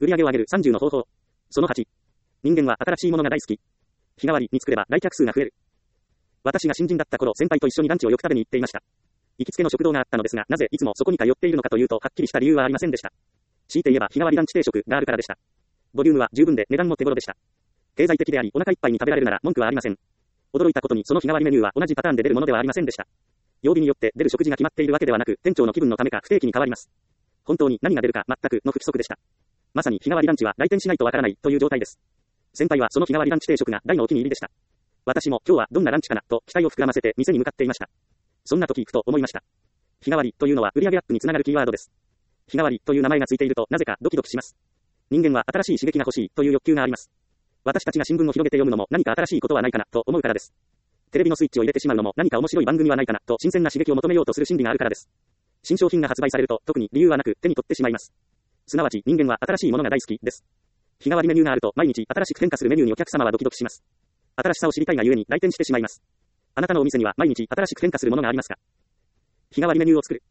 売上を上げる30の方法。その8。人間は新しいものが大好き。日替わりに作れば来客数が増える。私が新人だった頃、先輩と一緒にランチをよく食べに行っていました。行きつけの食堂があったのですが、なぜいつもそこに通っているのかというと、はっきりした理由はありませんでした。強いて言えば日替わりランチ定食があるからでした。ボリュームは十分で値段も手頃でした。経済的であり、お腹いっぱいに食べられるなら文句はありません。驚いたことに、その日替わりメニューは同じパターンで出るものではありませんでした。曜日によって出る食事が決まっているわけではなく、店長の気分のためか不定期に変わります。本当に何が出るか全くの不規則でした。まさに日替わりランチは来店しないとわからないという状態です。先輩はその日替わりランチ定食が大のお気に入りでした。私も今日はどんなランチかなと期待を膨らませて店に向かっていました。そんな時ふと思いました。日替わりというのは売上アップにつながるキーワードです。日替わりという名前がついているとなぜかドキドキします。人間は新しい刺激が欲しいという欲求があります。私たちが新聞を広げて読むのも何か新しいことはないかなと思うからです。テレビのスイッチを入れてしまうのも何か面白い番組はないかなと新鮮な刺激を求めようとする心理があるからです。新商品が発売されると特に理由はなく手に取ってしまいます。すなわち人間は新しいものが大好きです。日替わりメニューがあると毎日新しく変化するメニューにお客様はドキドキします。新しさを知りたいがゆえに来店してしまいます。あなたのお店には毎日新しく変化するものがありますか？日替わりメニューを作る。